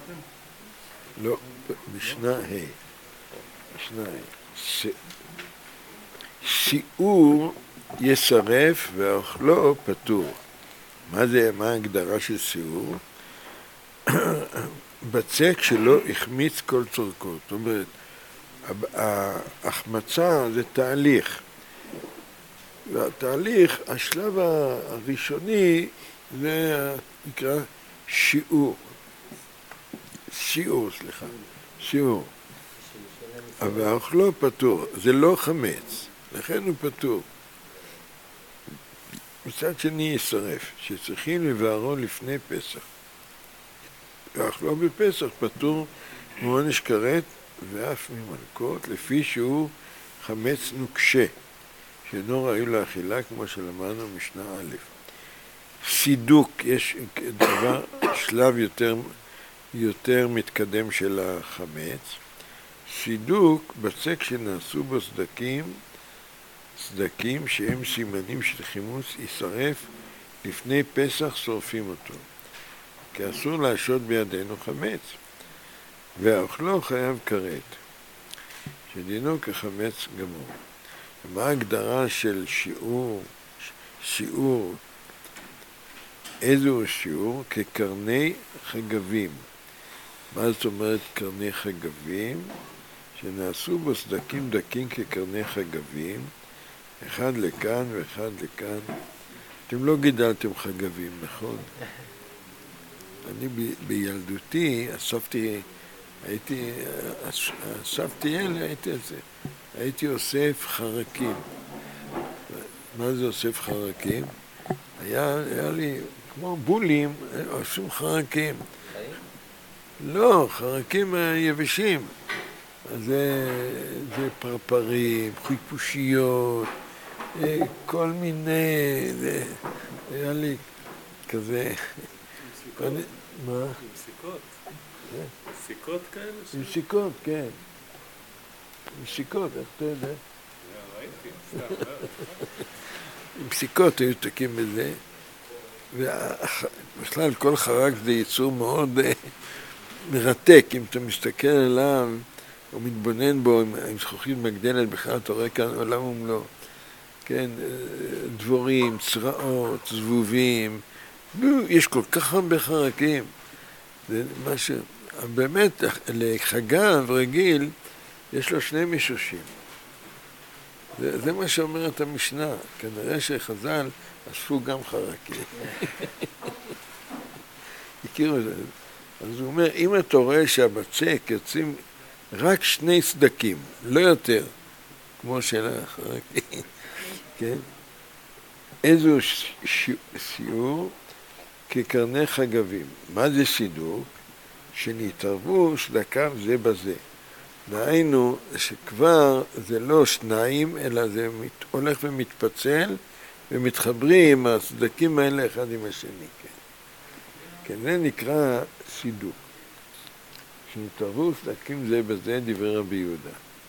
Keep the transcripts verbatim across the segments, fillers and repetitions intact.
לא, משנה ה', משנה ה'. שיעור ישרף ואוכלו פטור. מה זה, מה ההגדרה של שיעור? בצק שלא החמיץ כל צורכו. זאת אומרת, ההחמצה זה תהליך. והתהליך, השלב הראשוני, זה נקרא שיעור. שיעור, סליחה. שיעור. אבל האוכלו פטור. זה לא חמץ. לכן הוא פטור. מצד שני ישרף, שצריכים לבערו לפני פסח. ואכלו בפסח פטור מעונש כרת ואף ממלכות, לפי שהוא חמץ נוקשה, שאינו ראוי לאכילה, כמו שלמדנו משנה א'. סידוק, יש דבר, שלב יותר, יותר מתקדם של החמץ. סידוק, בצק שנעשו בו סדקים, סדקים שהם סימנים של חימוץ, ישרף לפני פסח, שורפים אותו. כי אסור להשעות בידינו חמץ. והאוכלו חייב כרת, שדינו כחמץ גמור. מה ההגדרה של שיעור? שיעור, איזו שיעור? כקרני חגבים. מה זאת אומרת קרני חגבים? שנעשו בו סדקים דקים כקרני חגבים, אחד לכאן ואחד לכאן. אתם לא גידלתם חגבים, נכון? אני ב- בילדותי אספתי, הייתי, אספתי אלה, הייתי, הייתי אוסף חרקים. מה זה אוסף חרקים? היה, היה לי כמו בולים, אוספים חרקים. לא, חרקים יבשים. זה, זה פרפרים, חיפושיות, כל מיני, זה, היה לי כזה... עם מה? עם סיכות? סיכות כאלה? עם סיכות, כן. עם סיכות, איך אתה יודע? ראיתי, סתם. עם סיכות היו תקים בזה, ובכלל כל חרק זה ייצור מאוד מרתק. אם אתה מסתכל עליו או מתבונן בו עם זכוכית מגדלת, בכלל אתה רואה כאן עולם ומלואו. כן, דבורים, צרעות, זבובים, יש כל כך הרבה חרקים. זה משהו, באמת, לחגב רגיל, יש לו שני מישושים. זה, זה מה שאומרת המשנה. כנראה שחז"ל אספו גם חרקים. הכירו את זה. אז הוא אומר, אם אתה רואה שהבצק יוצאים רק שני סדקים, לא יותר, כמו של החרקים, כן? איזו שיעור? כקרני חגבים. מה זה סידוק? שנתערבו סדקיו זה בזה. דהיינו שכבר זה לא שניים, אלא זה מת, הולך ומתפצל, ומתחברים הסדקים האלה אחד עם השני. כן, כן, זה נקרא סידוק. שנתערבו סדקים זה בזה, דיבר רבי יהודה.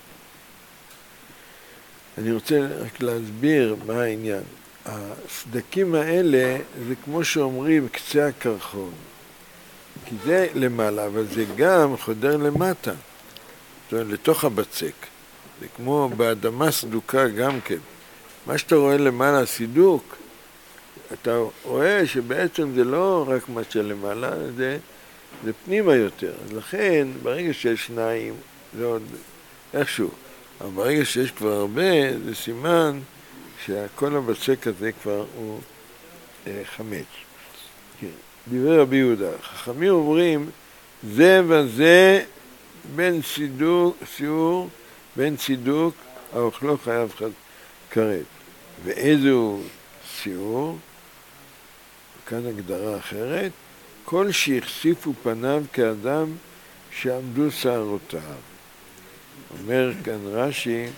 אני רוצה רק להסביר מה העניין. הסדקים האלה זה כמו שאומרים קצה הקרחון, כי זה למעלה, אבל זה גם חודר למטה, זאת אומרת, לתוך הבצק. זה כמו באדמה סדוקה גם כן. מה שאתה רואה למעלה סידוק, אתה רואה שבעצם זה לא רק מה שלמעלה, זה, זה פנימה יותר. אז לכן, ברגע שיש שניים, זה עוד איכשהו. אבל ברגע שיש כבר הרבה, זה סימן שכל הבצק הזה כבר הוא אה, חמץ. כן. דברי רבי יהודה, חכמים אומרים, זה וזה בין סידוק, סיור, בין צידוק, האוכלו חייב כרת. ואיזו סיור, כאן הגדרה אחרת, כל שהחשיפו פניו כאדם שעמדו שערותיו. אומר כאן רש"י,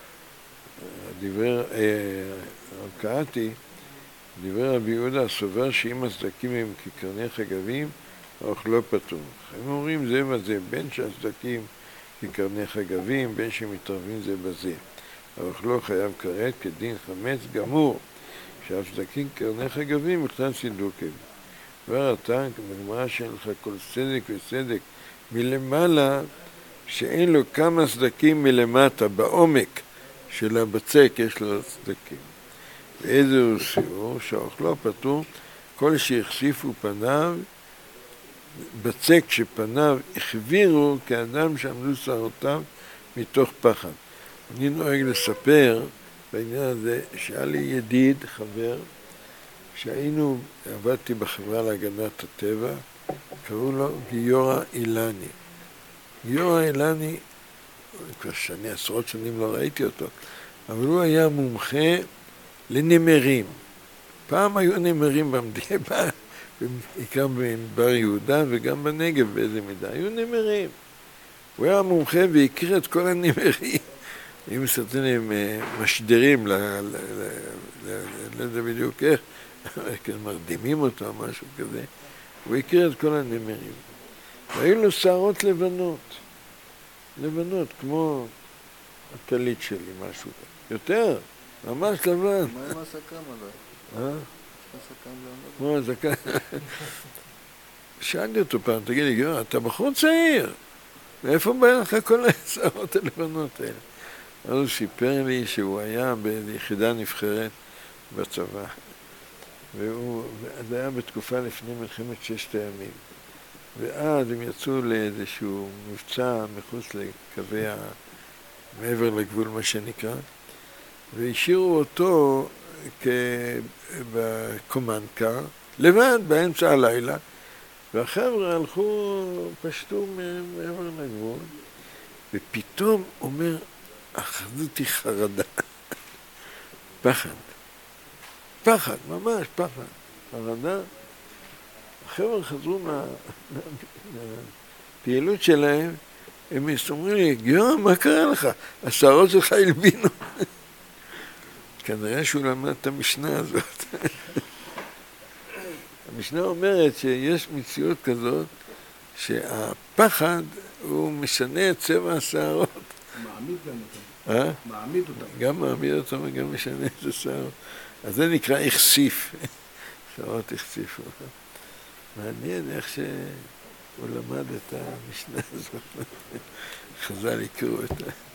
דיבר, קראתי, דיבר רבי יהודה, סובר שאם הסדקים הם כקרני חגבים, האוכלו פטור. הם אומרים זה וזה, בין שהסדקים כקרני חגבים, בין שמתערבים זה בזה. האוכלו חייב כרת כדין חמץ גמור, שהסדקים כקרני חגבים בכלל סידוקים. כבר אתה, בגמרא שלך, כל צדק וצדק מלמעלה, שאין לו כמה סדקים מלמטה, בעומק של הבצק יש לו סדקים. ואיזה הוא שיעור? שאוכלו פטור כל שהחשיפו פניו, בצק שפניו החבירו כאדם שעמדו שערותיו מתוך פחד. אני נוהג לספר בעניין הזה שהיה לי ידיד, חבר, שהיינו, עבדתי בחברה להגנת הטבע, קראו לו גיורא אילני. גיורא אילני, כבר שני, עשרות שנים לא ראיתי אותו, אבל הוא היה מומחה לנמרים. פעם היו נמרים במדינה, בעיקר בבר יהודה וגם בנגב באיזה מידה, היו נמרים. הוא היה מומחה והכיר את כל הנמרים. היו מסתתנים משדרים, לא יודע בדיוק איך, מרדימים אותו או משהו כזה. הוא הכיר את כל הנמרים. והיו לו שערות לבנות. לבנות, כמו הטלית שלי, משהו. יותר, ממש לבן. מה עם הסכם עליי? אה? הסכם לענות? כמו הזקן. שאלתי אותו פעם, תגיד לי, גיורא, אתה בחור צעיר. מאיפה בא לך כל השערות הלבנות האלה? אז הוא סיפר לי שהוא היה ביחידה נבחרת בצבא. והוא, זה היה בתקופה לפני מלחמת ששת הימים. ואז הם יצאו לאיזשהו מבצע מחוץ לקווי ה... מעבר לגבול מה שנקרא, והשאירו אותו בקומנדקר, לבד באמצע הלילה, והחבר'ה הלכו, פשטו מעבר לגבול, ופתאום אומר, אחזתי חרדה, פחד, פחד, ממש פחד, חרדה. החבר'ה חזרו מהפעילות שלהם, הם אומרים לי, גיורא, מה קרה לך? השערות שלך הלבינו. כנראה שהוא למד את המשנה הזאת. המשנה אומרת שיש מציאות כזאת, שהפחד הוא משנה את צבע השערות. מעמיד גם אותם. אה? מעמיד אותם. גם מעמיד אותם וגם משנה את השערות. אז זה נקרא החשיף. שערות החשיפו. מעניין איך שהוא למד את המשנה הזאת. חז"ל יקראו אותה.